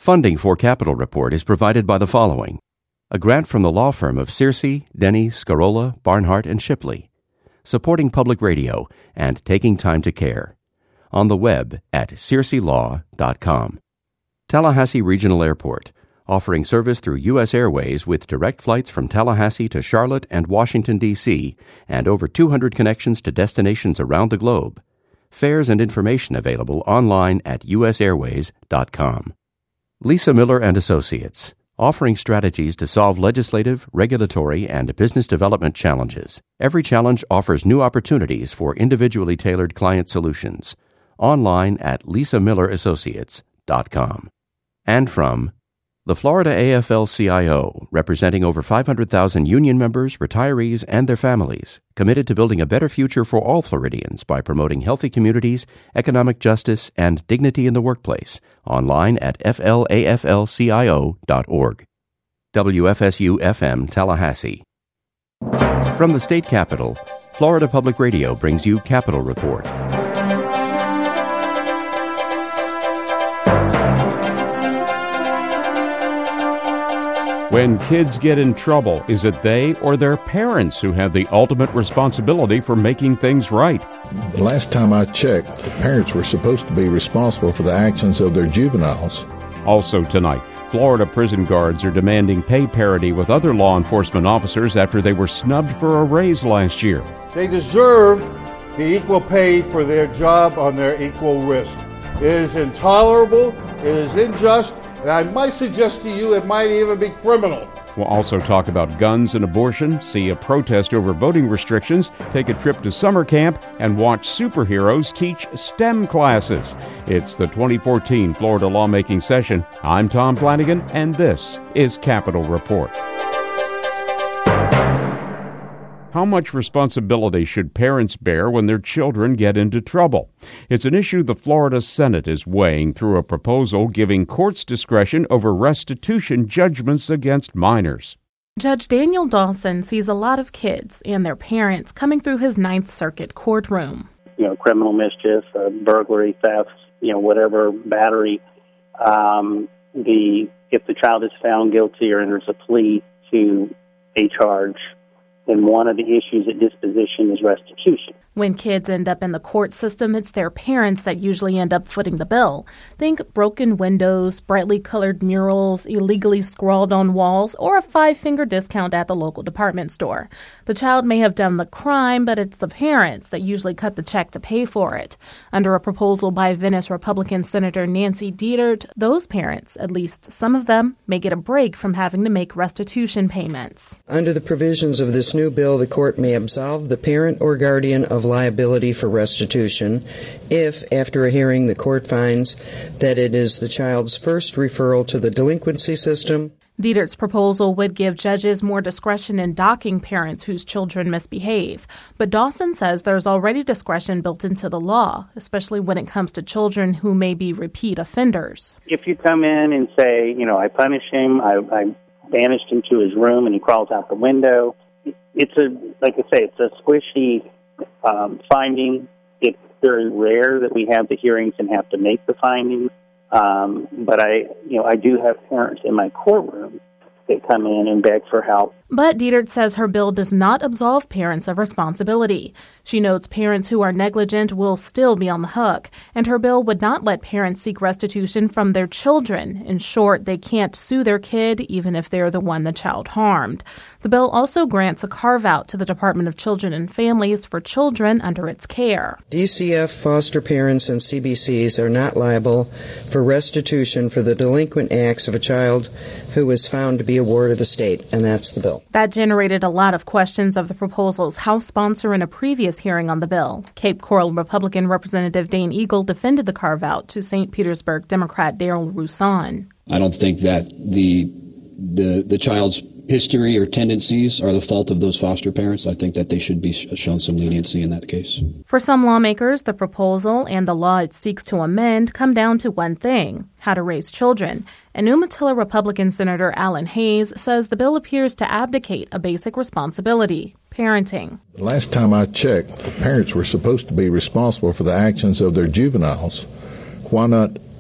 Funding for Capital Report is provided by the following: a grant from the law firm of Searcy, Denny, Scarola, Barnhart, and Shipley, supporting public radio and taking time to care. On the web at searcylaw.com. Tallahassee Regional Airport, offering service through U.S. Airways with direct flights from Tallahassee to Charlotte and Washington, D.C., and over 200 connections to destinations around the globe. Fares and information available online at usairways.com. Lisa Miller and Associates, offering strategies to solve legislative, regulatory, and business development challenges. Every challenge offers new opportunities for individually tailored client solutions. Online at lisamillerassociates.com. And from the Florida AFL-CIO, representing over 500,000 union members, retirees, and their families, committed to building a better future for all Floridians by promoting healthy communities, economic justice, and dignity in the workplace. Online at flaflcio.org. WFSU-FM Tallahassee. From the state capitol, Florida Public Radio brings you Capitol Report. When kids get in trouble, is it they or their parents who have the ultimate responsibility for making things right? The last time I checked, the parents were supposed to be responsible for the actions of their juveniles. Also tonight, Florida prison guards are demanding pay parity with other law enforcement officers after they were snubbed for a raise last year. They deserve the equal pay for their job on their equal risk. It is intolerable, it is unjust, and I might suggest to you it might even be criminal. We'll also talk about guns and abortion, see a protest over voting restrictions, take a trip to summer camp, and watch superheroes teach STEM classes. It's the 2014 Florida lawmaking session. I'm Tom Flanagan, and this is Capitol Report. How much responsibility should parents bear when their children get into trouble? It's an issue the Florida Senate is weighing through a proposal giving courts discretion over restitution judgments against minors. Judge Daniel Dawson sees a lot of kids and their parents coming through his Ninth Circuit courtroom. Criminal mischief, burglary, theft, whatever, battery. If the child is found guilty or enters a plea to a charge, and one of the issues at disposition is restitution. When kids end up in the court system, it's their parents that usually end up footing the bill. Think broken windows, brightly colored murals, illegally scrawled on walls, or a 5-finger discount at the local department store. The child may have done the crime, but it's the parents that usually cut the check to pay for it. Under a proposal by Venice Republican Senator Nancy Dietert, those parents, at least some of them, may get a break from having to make restitution payments. Under the provisions of this new bill, the court may absolve the parent or guardian of liability for restitution if, after a hearing, the court finds that it is the child's first referral to the delinquency system. Dietert's proposal would give judges more discretion in docking parents whose children misbehave. But Dawson says there's already discretion built into the law, especially when it comes to children who may be repeat offenders. If you come in and say, I punished him, I banished him to his room and he crawls out the window, it's a squishy finding. It's very rare that we have the hearings and have to make the findings. But I do have parents in my courtroom that come in and beg for help. But Dietert says her bill does not absolve parents of responsibility. She notes parents who are negligent will still be on the hook, and her bill would not let parents seek restitution from their children. In short, they can't sue their kid even if they're the one the child harmed. The bill also grants a carve-out to the Department of Children and Families for children under its care. DCF foster parents and CBCs are not liable for restitution for the delinquent acts of a child who is found to be a ward of the state, and that's the bill. That generated a lot of questions of the proposal's House sponsor in a previous hearing on the bill. Cape Coral Republican Representative Dane Eagle defended the carve-out to St. Petersburg Democrat Darrell Roussan. I don't think that the child's history or tendencies are the fault of those foster parents. I think that they should be shown some leniency in that case. For some lawmakers, the proposal and the law it seeks to amend come down to one thing: how to raise children. And Umatilla Republican Senator Alan Hayes says the bill appears to abdicate a basic responsibility: parenting. The last time I checked, the parents were supposed to be responsible for the actions of their juveniles. Why not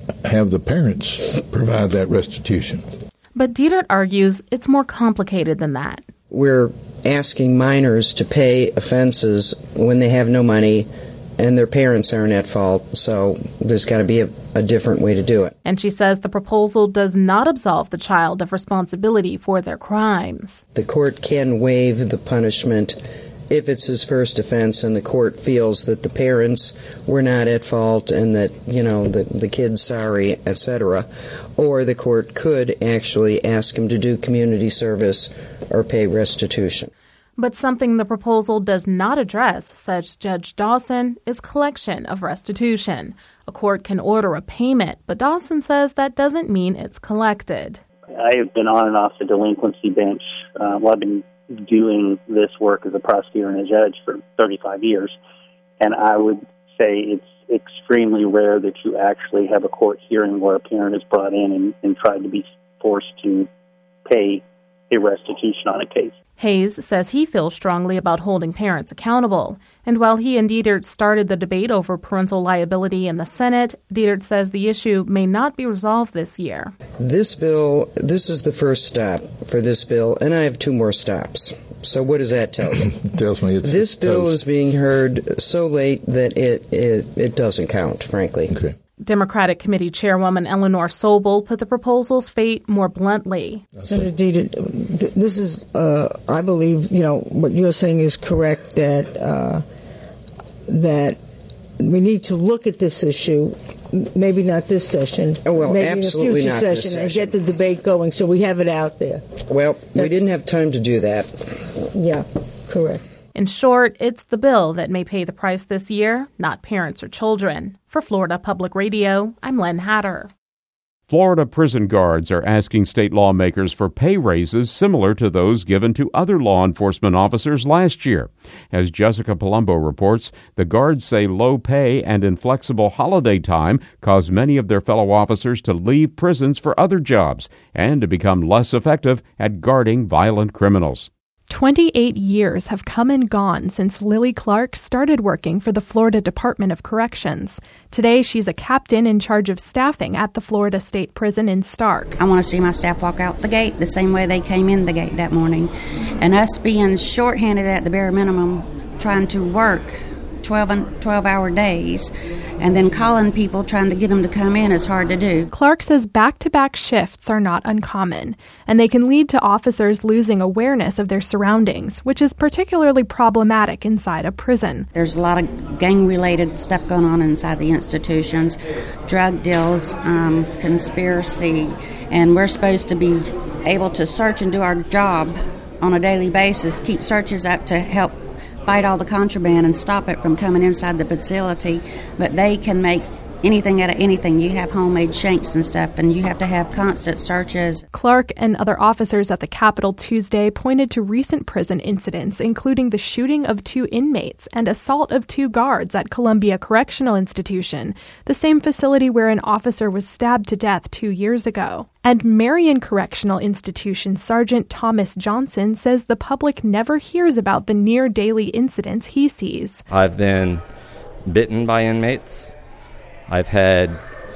have the parents provide that restitution. But Dietert argues it's more complicated than that. We're asking minors to pay offenses when they have no money and their parents aren't at fault, so there's got to be a different way to do it. And she says the proposal does not absolve the child of responsibility for their crimes. The court can waive the punishment if it's his first offense and the court feels that the parents were not at fault and that, the kid's sorry, etc. Or the court could actually ask him to do community service or pay restitution. But something the proposal does not address, says Judge Dawson, is collection of restitution. A court can order a payment, but Dawson says that doesn't mean it's collected. I have been on and off the delinquency bench. I've been doing this work as a prosecutor and a judge for 35 years, and I would say it's extremely rare that you actually have a court hearing where a parent is brought in and tried to be forced to pay a restitution on a case. Hayes says he feels strongly about holding parents accountable. And while he and Dietert started the debate over parental liability in the Senate, Dietert says the issue may not be resolved this year. This is the first stop for this bill, and I have 2 more stops. So what does that tell you? It tells me it's this bill is being heard so late that it doesn't count, frankly. Okay. Democratic Committee Chairwoman Eleanor Sobel put the proposal's fate more bluntly. Senator Dietert, this is, I believe, what you're saying is correct, that we need to look at this issue, maybe not this session, maybe absolutely in a future not session, this and session. get the debate going so we have it out there. Well, we didn't have time to do that. Yeah, correct. In short, it's the bill that may pay the price this year, not parents or children. For Florida Public Radio, I'm Len Hatter. Florida prison guards are asking state lawmakers for pay raises similar to those given to other law enforcement officers last year. As Jessica Palumbo reports, the guards say low pay and inflexible holiday time cause many of their fellow officers to leave prisons for other jobs and to become less effective at guarding violent criminals. 28 years have come and gone since Lily Clark started working for the Florida Department of Corrections. Today, she's a captain in charge of staffing at the Florida State Prison in Stark. I want to see my staff walk out the gate the same way they came in the gate that morning. And us being shorthanded at the bare minimum, trying to work 12-hour days, and then calling people trying to get them to come in is hard to do. Clark says back-to-back shifts are not uncommon, and they can lead to officers losing awareness of their surroundings, which is particularly problematic inside a prison. There's a lot of gang-related stuff going on inside the institutions, drug deals, conspiracy, and we're supposed to be able to search and do our job on a daily basis, keep searches up to help fight all the contraband and stop it from coming inside the facility, but they can make anything out of anything. You have homemade shanks and stuff, and you have to have constant searches. Clark and other officers at the Capitol Tuesday pointed to recent prison incidents, including the shooting of 2 inmates and assault of 2 guards at Columbia Correctional Institution, the same facility where an officer was stabbed to death 2 years ago. And Marion Correctional Institution Sergeant Thomas Johnson says the public never hears about the near-daily incidents he sees. I've been bitten by inmates. I've had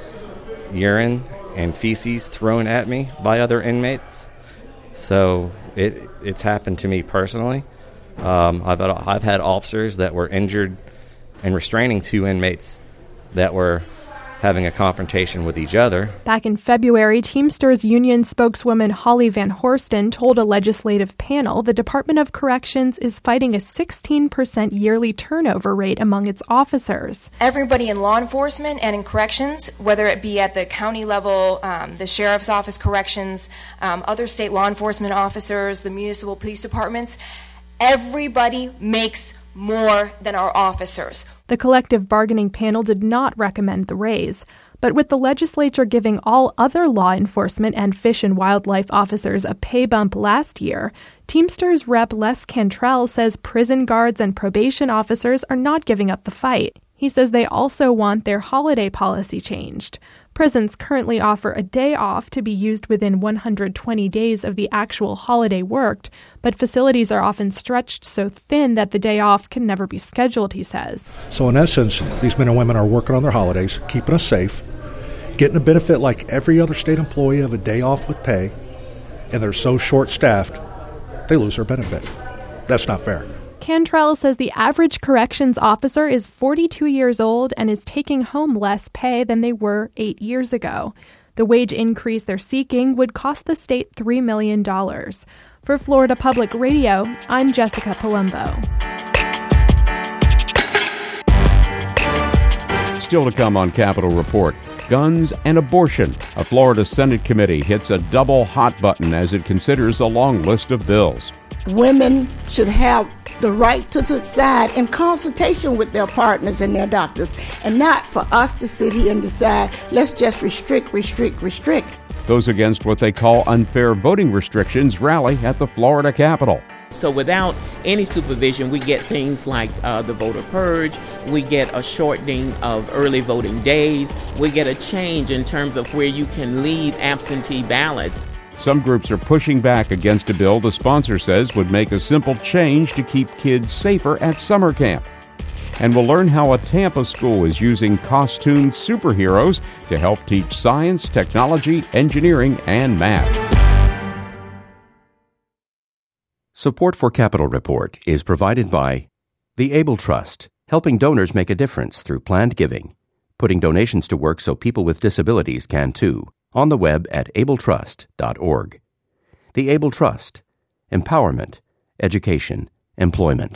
urine and feces thrown at me by other inmates. So it's happened to me personally. I've had officers that were injured and restraining 2 inmates that were having a confrontation with each other. Back in February, Teamsters Union spokeswoman Holly Van Horsten told a legislative panel the Department of Corrections is fighting a 16% yearly turnover rate among its officers. Everybody in law enforcement and in corrections, whether it be at the county level, the sheriff's office corrections, other state law enforcement officers, the municipal police departments, everybody makes more than our officers. The collective bargaining panel did not recommend the raise, but with the legislature giving all other law enforcement and fish and wildlife officers a pay bump last year, Teamsters Rep. Les Cantrell says prison guards and probation officers are not giving up the fight. He says they also want their holiday policy changed. Prisons currently offer a day off to be used within 120 days of the actual holiday worked, but facilities are often stretched so thin that the day off can never be scheduled, he says. So in essence, these men and women are working on their holidays, keeping us safe, getting a benefit like every other state employee of a day off with pay, and they're so short-staffed, they lose their benefit. That's not fair. Cantrell says the average corrections officer is 42 years old and is taking home less pay than they were 8 years ago. The wage increase they're seeking would cost the state $3 million. For Florida Public Radio, I'm Jessica Palumbo. Still to come on Capitol Report, guns and abortion. A Florida Senate committee hits a double hot button as it considers a long list of bills. Women should have the right to decide in consultation with their partners and their doctors, and not for us to sit here and decide, let's just restrict. Those against what they call unfair voting restrictions rally at the Florida Capitol. So without any supervision, we get things like the voter purge, we get a shortening of early voting days, we get a change in terms of where you can leave absentee ballots. Some groups are pushing back against a bill the sponsor says would make a simple change to keep kids safer at summer camp. And we'll learn how a Tampa school is using costumed superheroes to help teach science, technology, engineering, and math. Support for Capitol Report is provided by the Able Trust, helping donors make a difference through planned giving, putting donations to work so people with disabilities can too. On the web at abletrust.org. The Able Trust. Empowerment, education, employment.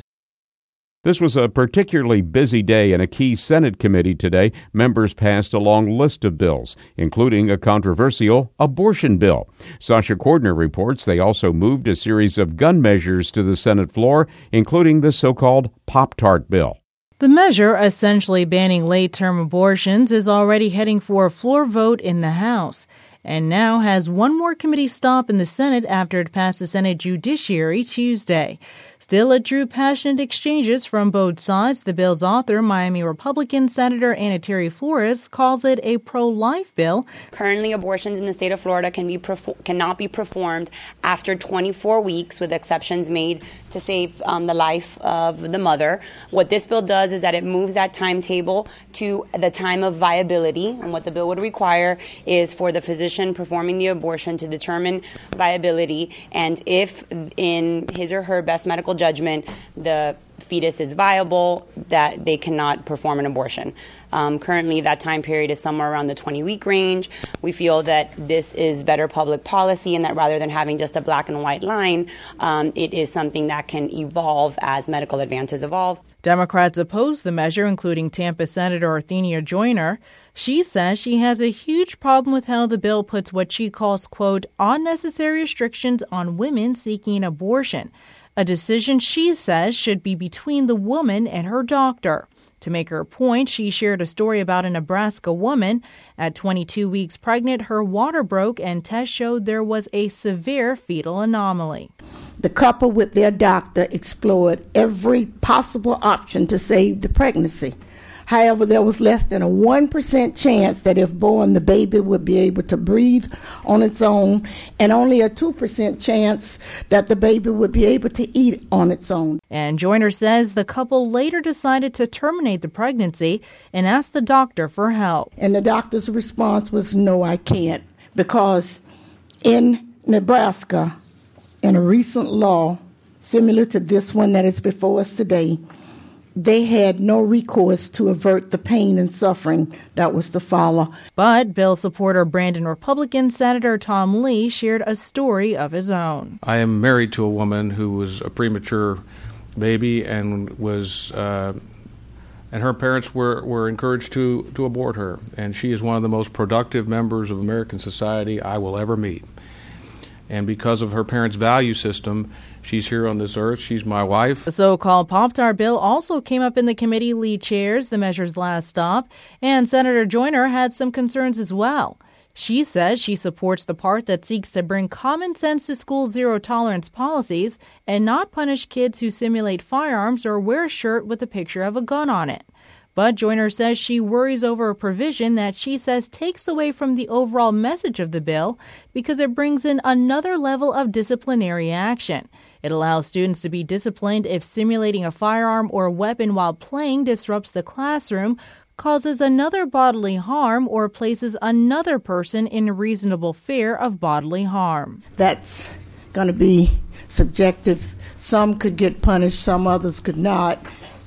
This was a particularly busy day in a key Senate committee today. Members passed a long list of bills, including a controversial abortion bill. Sasha Cordner reports they also moved a series of gun measures to the Senate floor, including the so-called Pop-Tart bill. The measure, essentially banning late-term abortions, is already heading for a floor vote in the House, and now has one more committee stop in the Senate after it passed the Senate Judiciary Tuesday. Still, it drew passionate exchanges from both sides. The bill's author, Miami Republican Senator Anna Terry Flores, calls it a pro-life bill. Currently, abortions in the state of Florida cannot be performed after 24 weeks, with exceptions made to save the life of the mother. What this bill does is that it moves that timetable to the time of viability, and what the bill would require is for the physician performing the abortion to determine viability, and if in his or her best medical judgment the fetus is viable, that they cannot perform an abortion. Currently, that time period is somewhere around the 20-week range. We feel that this is better public policy, and that rather than having just a black and white line, it is something that can evolve as medical advances evolve. Democrats oppose the measure, including Tampa Senator Arthenia Joyner. She says she has a huge problem with how the bill puts what she calls, quote, unnecessary restrictions on women seeking abortion. A decision she says should be between the woman and her doctor. To make her point, she shared a story about a Nebraska woman. At 22 weeks pregnant, her water broke and tests showed there was a severe fetal anomaly. The couple with their doctor explored every possible option to save the pregnancy. However, there was less than a 1% chance that if born, the baby would be able to breathe on its own, and only a 2% chance that the baby would be able to eat on its own. And Joyner says the couple later decided to terminate the pregnancy and asked the doctor for help. And the doctor's response was, no, I can't, because in Nebraska, in a recent law similar to this one that is before us today, they had no recourse to avert the pain and suffering that was to follow. But bill supporter Brandon Republican Senator Tom Lee shared a story of his own. I am married to a woman who was a premature baby and was, and her parents were encouraged to abort her. And she is one of the most productive members of American society I will ever meet. And because of her parents' value system, she's here on this earth. She's my wife. The so-called Pop-Tart bill also came up in the committee Lee chairs, the measure's last stop, and Senator Joyner had some concerns as well. She says she supports the part that seeks to bring common sense to school zero-tolerance policies and not punish kids who simulate firearms or wear a shirt with a picture of a gun on it. But Joyner says she worries over a provision that she says takes away from the overall message of the bill because it brings in another level of disciplinary action. It allows students to be disciplined if simulating a firearm or a weapon while playing disrupts the classroom, causes another bodily harm or places another person in reasonable fear of bodily harm. That's going to be subjective. Some could get punished, some others could not.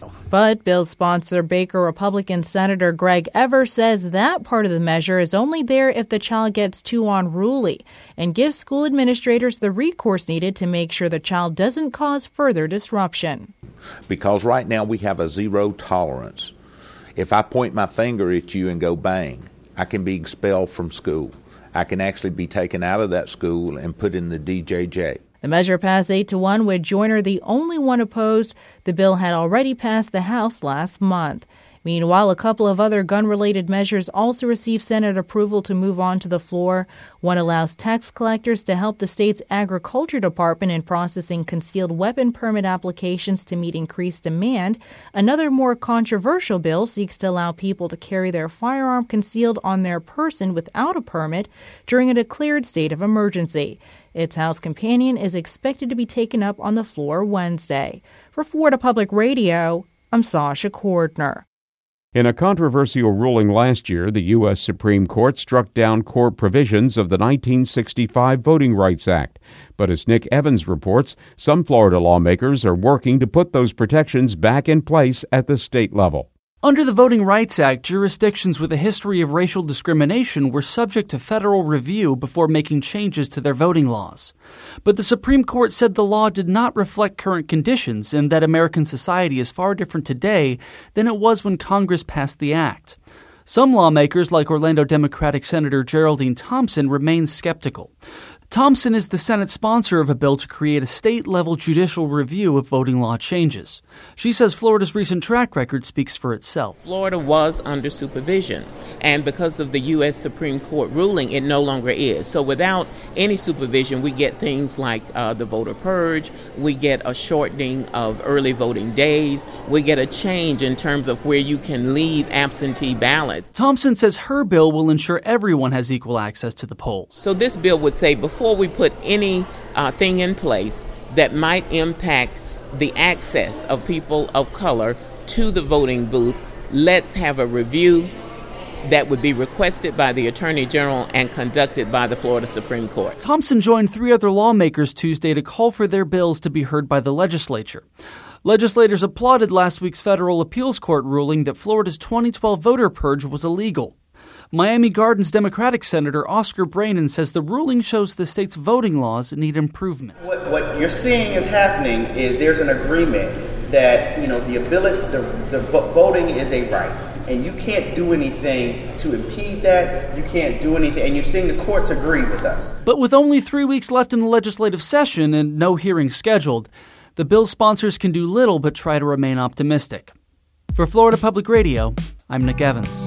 But bill sponsor Baker Republican Senator Greg Evers says that part of the measure is only there if the child gets too unruly and gives school administrators the recourse needed to make sure the child doesn't cause further disruption. Because right now we have a zero tolerance. If I point my finger at you and go bang, I can be expelled from school. I can actually be taken out of that school and put in the DJJ. The measure passed 8-1, with Joyner the only one opposed. The bill had already passed the House last month. Meanwhile, a couple of other gun-related measures also received Senate approval to move on to the floor. One allows tax collectors to help the state's Agriculture Department in processing concealed weapon permit applications to meet increased demand. Another more controversial bill seeks to allow people to carry their firearm concealed on their person without a permit during a declared state of emergency. Its House companion is expected to be taken up on the floor Wednesday. For Florida Public Radio, I'm Sasha Cordner. In a controversial ruling last year, the U.S. Supreme Court struck down core provisions of the 1965 Voting Rights Act. But as Nick Evans reports, some Florida lawmakers are working to put those protections back in place at the state level. Under the Voting Rights Act, jurisdictions with a history of racial discrimination were subject to federal review before making changes to their voting laws. But the Supreme Court said the law did not reflect current conditions and that American society is far different today than it was when Congress passed the act. Some lawmakers, like Orlando Democratic Senator Geraldine Thompson, remain skeptical. Thompson is the Senate sponsor of a bill to create a state-level judicial review of voting law changes. She says Florida's recent track record speaks for itself. Florida was under supervision, and because of the U.S. Supreme Court ruling, it no longer is. So without any supervision, we get things like the voter purge, we get a shortening of early voting days, we get a change in terms of where you can leave absentee ballots. Thompson says her bill will ensure everyone has equal access to the polls. So this bill would say before we put any thing in place that might impact the access of people of color to the voting booth, let's have a review that would be requested by the Attorney General and conducted by the Florida Supreme Court. Thompson joined 3 other lawmakers Tuesday to call for their bills to be heard by the legislature. Legislators applauded last week's federal appeals court ruling that Florida's 2012 voter purge was illegal. Miami Gardens Democratic Senator Oscar Brainin says the ruling shows the state's voting laws need improvement. What you're seeing is happening is there's an agreement that, the ability, the voting is a right. And you can't do anything to impede that. You can't do anything. And you're seeing the courts agree with us. But with only 3 weeks left in the legislative session and no hearings scheduled, the bill's sponsors can do little but try to remain optimistic. For Florida Public Radio, I'm Nick Evans.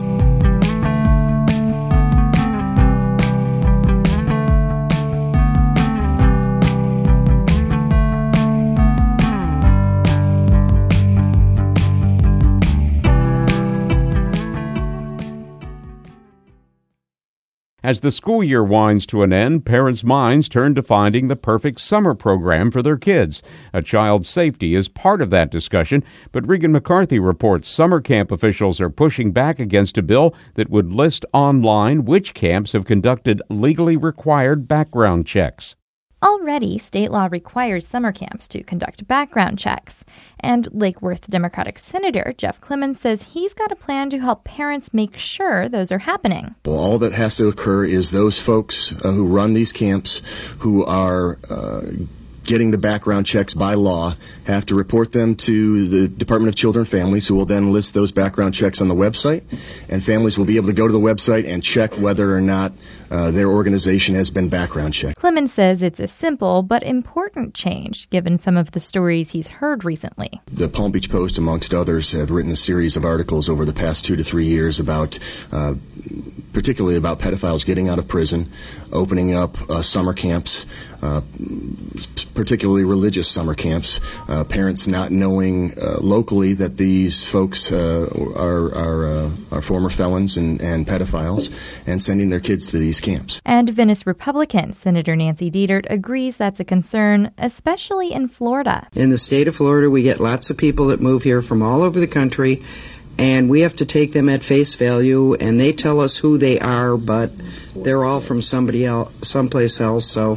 As the school year winds to an end, parents' minds turn to finding the perfect summer program for their kids. A child's safety is part of that discussion, but Regan McCarthy reports summer camp officials are pushing back against a bill that would list online which camps have conducted legally required background checks. Already, state law requires summer camps to conduct background checks. And Lake Worth Democratic Senator Jeff Clemons says he's got a plan to help parents make sure those are happening. Well, all that has to occur is those folks who run these camps, who are getting the background checks by law, have to report them to the Department of Children and Families, who will then list those background checks on the website, and families will be able to go to the website and check whether or not their organization has been background checked. Clemons says it's a simple but important change, given some of the stories he's heard recently. The Palm Beach Post, amongst others, have written a series of articles over the past 2 to 3 years about particularly about pedophiles getting out of prison, opening up summer camps, particularly religious summer camps, parents not knowing locally that these folks are former felons and pedophiles, and sending their kids to these camps. And Venice Republican Senator Nancy Dietert agrees that's a concern, especially in Florida. In the state of Florida, we get lots of people that move here from all over the country, and we have to take them at face value, and they tell us who they are, but they're all from somebody else, someplace else. So,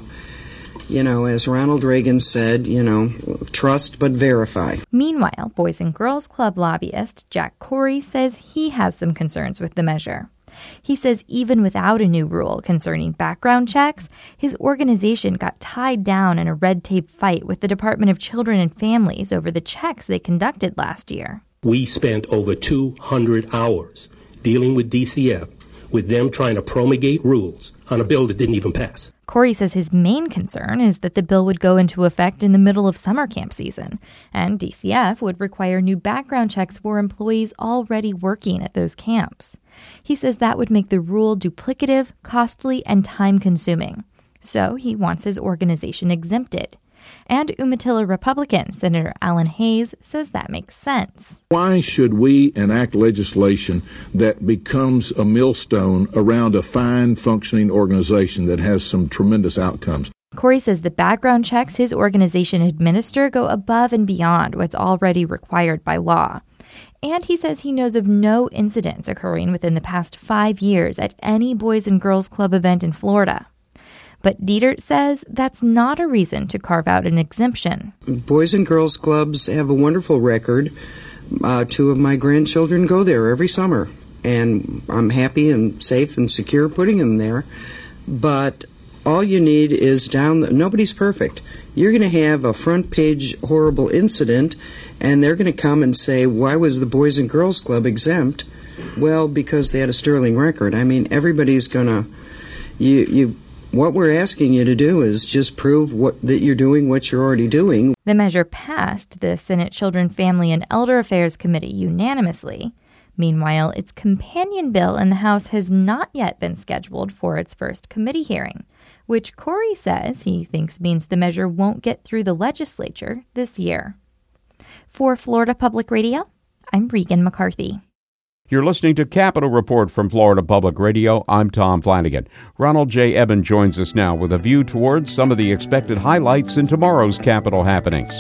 as Ronald Reagan said, trust but verify. Meanwhile, Boys and Girls Club lobbyist Jack Corey says he has some concerns with the measure. He says even without a new rule concerning background checks, his organization got tied down in a red tape fight with the Department of Children and Families over the checks they conducted last year. We spent over 200 hours dealing with DCF, with them trying to promulgate rules on a bill that didn't even pass. Corey says his main concern is that the bill would go into effect in the middle of summer camp season, and DCF would require new background checks for employees already working at those camps. He says that would make the rule duplicative, costly, and time-consuming. So he wants his organization exempted. And Umatilla Republican Senator Alan Hayes says that makes sense. Why should we enact legislation that becomes a millstone around a fine, functioning organization that has some tremendous outcomes? Corey says the background checks his organization administer go above and beyond what's already required by law. And he says he knows of no incidents occurring within the past 5 years at any Boys and Girls Club event in Florida. But Dietert says that's not a reason to carve out an exemption. Boys and Girls Clubs have a wonderful record. 2 of my grandchildren go there every summer, and I'm happy and safe and secure putting them there. But all you need is nobody's perfect. You're going to have a front-page horrible incident, and they're going to come and say, why was the Boys and Girls Club exempt? Well, because they had a sterling record. I mean, everybody's going to... What we're asking you to do is just prove that you're doing what you're already doing. The measure passed the Senate Children, Family, and Elder Affairs Committee unanimously. Meanwhile, its companion bill in the House has not yet been scheduled for its first committee hearing, which Corey says he thinks means the measure won't get through the legislature this year. For Florida Public Radio, I'm Regan McCarthy. You're listening to Capitol Report from Florida Public Radio. I'm Tom Flanagan. Ronald J. Eben joins us now with a view towards some of the expected highlights in tomorrow's Capitol happenings.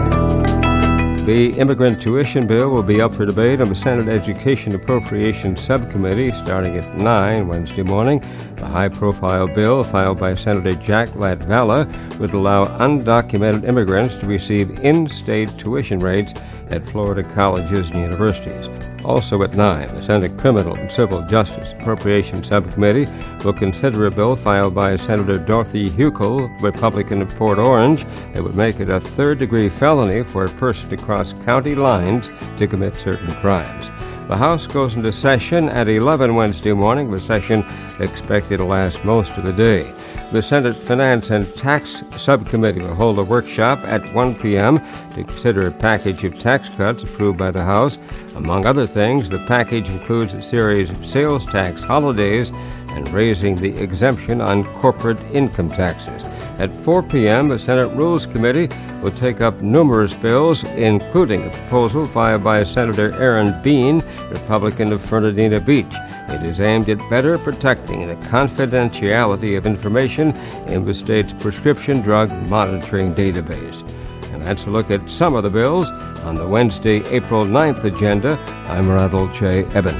The immigrant tuition bill will be up for debate on the Senate Education Appropriations Subcommittee starting at 9 Wednesday morning. The high-profile bill filed by Senator Jack Latvala would allow undocumented immigrants to receive in-state tuition rates at Florida colleges and universities. Also at 9, the Senate Criminal and Civil Justice Appropriations Subcommittee will consider a bill filed by Senator Dorothy Huckel, Republican of Port Orange, that would make it a third-degree felony for a person to cross county lines to commit certain crimes. The House goes into session at 11 Wednesday morning, with session expected to last most of the day. The Senate Finance and Tax Subcommittee will hold a workshop at 1 p.m. to consider a package of tax cuts approved by the House. Among other things, the package includes a series of sales tax holidays and raising the exemption on corporate income taxes. At 4 p.m., the Senate Rules Committee will take up numerous bills, including a proposal filed by Senator Aaron Bean, Republican of Fernandina Beach. It is aimed at better protecting the confidentiality of information in the state's prescription drug monitoring database. And that's a look at some of the bills on the Wednesday, April 9th agenda. I'm Ronald J. Eben.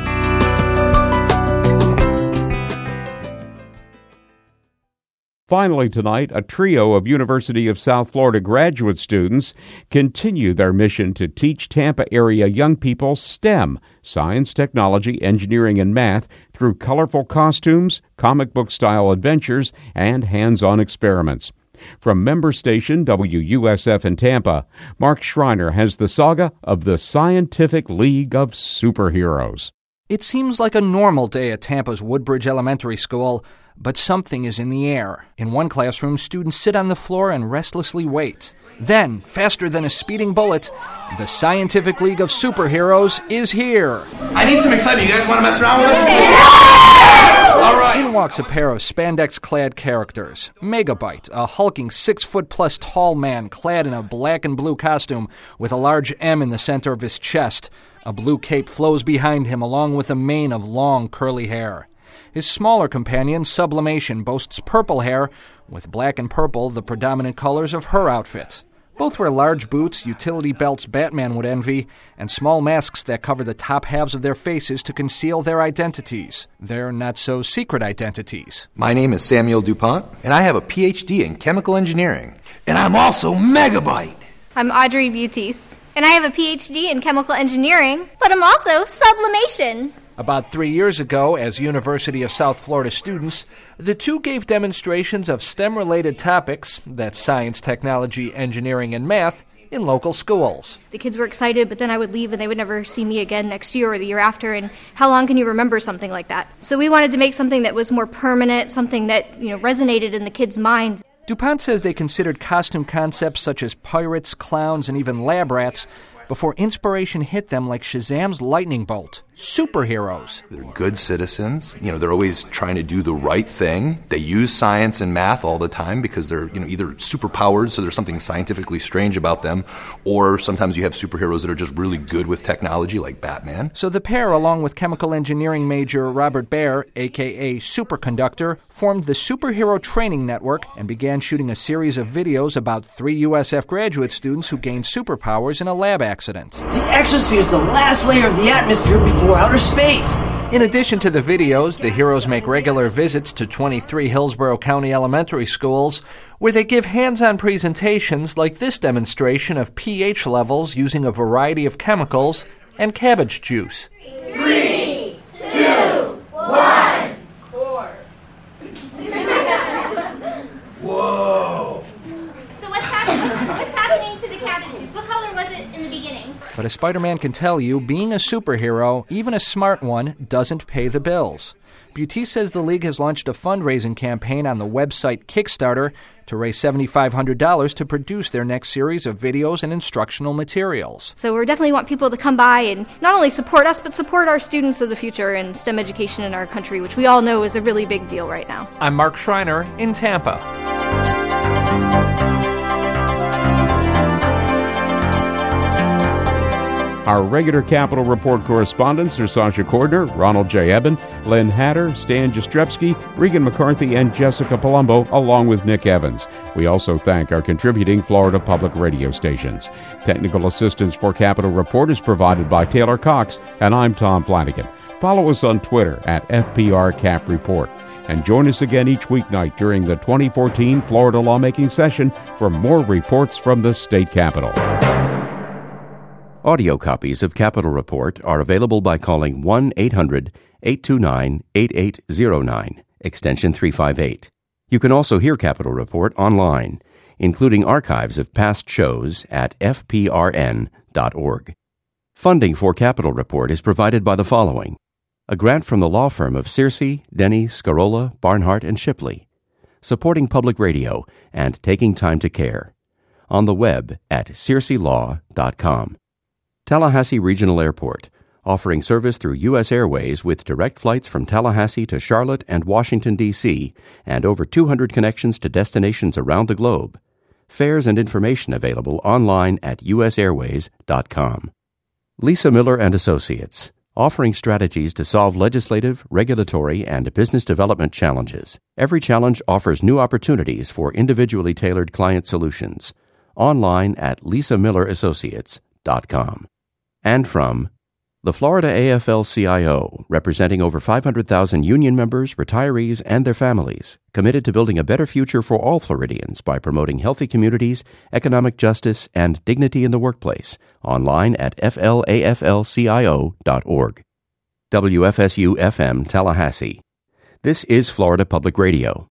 Finally tonight, a trio of University of South Florida graduate students continue their mission to teach Tampa area young people STEM, science, technology, engineering, and math, through colorful costumes, comic book-style adventures, and hands-on experiments. From member station WUSF in Tampa, Mark Schreiner has the saga of the Scientific League of Superheroes. It seems like a normal day at Tampa's Woodbridge Elementary School, but something is in the air. In one classroom, students sit on the floor and restlessly wait. Then, faster than a speeding bullet, the Scientific League of Superheroes is here. I need some excitement. You guys want to mess around with us? All right. In walks a pair of spandex-clad characters. Megabyte, a hulking 6-foot-plus tall man clad in a black and blue costume with a large M in the center of his chest. A blue cape flows behind him along with a mane of long, curly hair. His smaller companion, Sublimation, boasts purple hair, with black and purple the predominant colors of her outfit. Both wear large boots, utility belts Batman would envy, and small masks that cover the top halves of their faces to conceal their identities. Their not-so-secret identities. My name is Samuel DuPont, and I have a Ph.D. in chemical engineering. And I'm also Megabyte. I'm Audrey Butis, and I have a Ph.D. in chemical engineering, but I'm also sublimation. About 3 years ago, as University of South Florida students, the two gave demonstrations of STEM-related topics, that's science, technology, engineering, and math, in local schools. The kids were excited, but then I would leave and they would never see me again next year or the year after, and how long can you remember something like that? So we wanted to make something that was more permanent, something that, resonated in the kids' minds. DuPont says they considered costume concepts such as pirates, clowns, and even lab rats before inspiration hit them like Shazam's lightning bolt. Superheroes. They're good citizens. They're always trying to do the right thing. They use science and math all the time because they're, either superpowered, so there's something scientifically strange about them, or sometimes you have superheroes that are just really good with technology, like Batman. So the pair, along with chemical engineering major Robert Baer, a.k.a. Superconductor, formed the Superhero Training Network and began shooting a series of videos about 3 USF graduate students who gained superpowers in a lab accident. The exosphere is the last layer of the atmosphere before outer space. In addition to the videos, the heroes make regular visits to 23 Hillsborough County elementary schools, where they give hands-on presentations like this demonstration of pH levels using a variety of chemicals and cabbage juice. 3, 2, 1, 4. Whoa! So what's happening to the cabbage juice? What color was it in the beginning? But as Spider-Man can tell you, being a superhero, even a smart one, doesn't pay the bills. Butis says the league has launched a fundraising campaign on the website Kickstarter to raise $7,500 to produce their next series of videos and instructional materials. So we definitely want people to come by and not only support us, but support our students of the future in STEM education in our country, which we all know is a really big deal right now. I'm Mark Schreiner in Tampa. Our regular Capitol Report correspondents are Sasha Cordner, Ronald J. Eben, Lynn Hatter, Stan Jastrzebski, Regan McCarthy, and Jessica Palumbo, along with Nick Evans. We also thank our contributing Florida public radio stations. Technical assistance for Capitol Report is provided by Taylor Cox, and I'm Tom Flanagan. Follow us on Twitter at FPRCapReport. And join us again each weeknight during the 2014 Florida lawmaking session for more reports from the state capitol. Audio copies of Capitol Report are available by calling 1-800-829-8809, extension 358. You can also hear Capitol Report online, including archives of past shows at fprn.org. Funding for Capitol Report is provided by the following: a grant from the law firm of Searcy, Denny, Scarola, Barnhart, and Shipley, supporting public radio and taking time to care. On the web at searcylaw.com. Tallahassee Regional Airport, offering service through U.S. Airways with direct flights from Tallahassee to Charlotte and Washington, D.C., and over 200 connections to destinations around the globe. Fares and information available online at usairways.com. Lisa Miller and Associates, offering strategies to solve legislative, regulatory, and business development challenges. Every challenge offers new opportunities for individually tailored client solutions. Online at lisamillerassociates.com. And from the Florida AFL-CIO, representing over 500,000 union members, retirees, and their families, committed to building a better future for all Floridians by promoting healthy communities, economic justice, and dignity in the workplace. Online at flaflcio.org. WFSU-FM Tallahassee. This is Florida Public Radio.